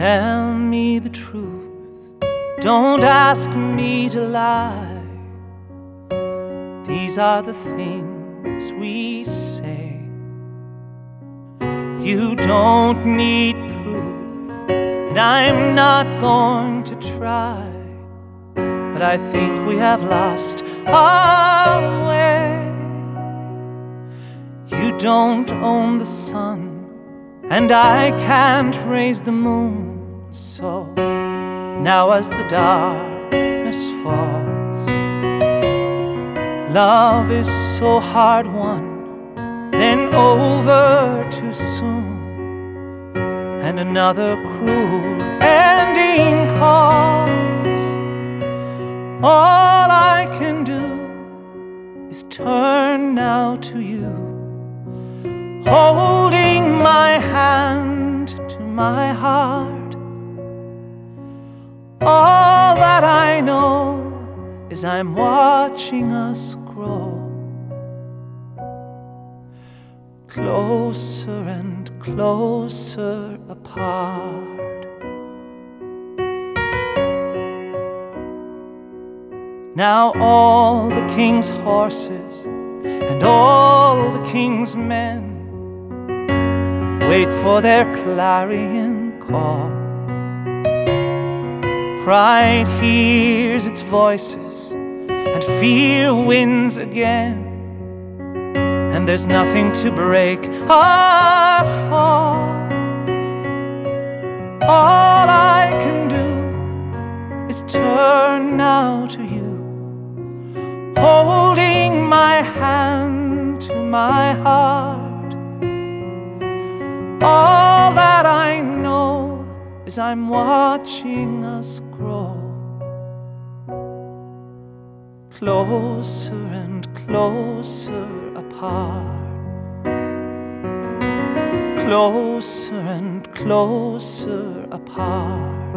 Tell me the truth, don't ask me to lie. These are the things we say. You don't need proof, and I'm not going to try. But I think we have lost our way. You don't own the sun, and I can't raise the moon. So now as the darkness falls, love is so hard won, then over too soon, and another cruel ending calls. All I can do is turn now to you, holding my hand to my heart. All that I know is I'm watching us grow closer and closer apart. Now all the king's horses and all the king's men wait for their clarion call. Pride hears its voices and fear wins again, and there's nothing to break our fall. All I can do is turn now to you, holding my hand to my heart. All that I know is I'm watching us grow closer and closer apart, closer and closer apart,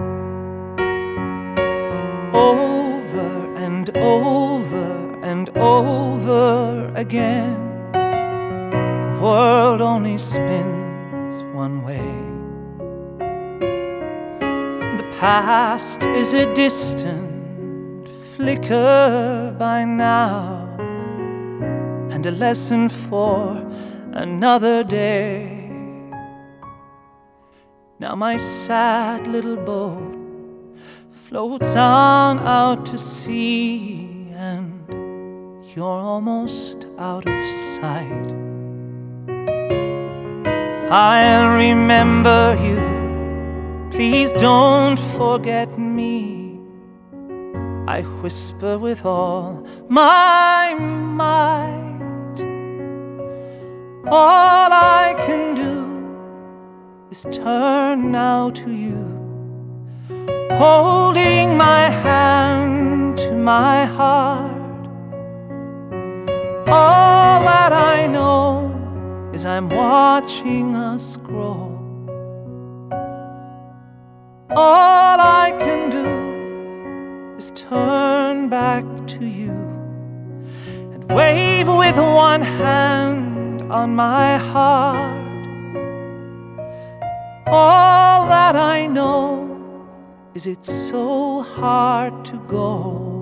over and over and over again. The world only spins one way. The past is a distant flicker by now, and a lesson for another day. Now my sad little boat floats on out to sea, and you're almost out of sight. I'll remember you, please don't forget me. I whisper with all my might. All I can do is turn now to you, holding my hand to my heart. All that I know is I'm watching us grow. All I can do is turn back to you and wave with one hand on my heart. All that I know is it's so hard to go.